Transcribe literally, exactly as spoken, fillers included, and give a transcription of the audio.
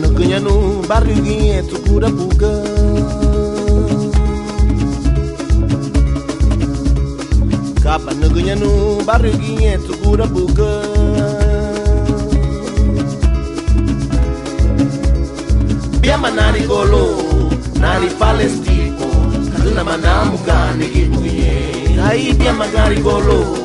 no ganha no barriguinha tu cura buga. Capa no ganha no barriguinha tu cura buga. Biama nari golo, nari palestipo, kaduna manamu gani gibuye. Aí biama gari golo.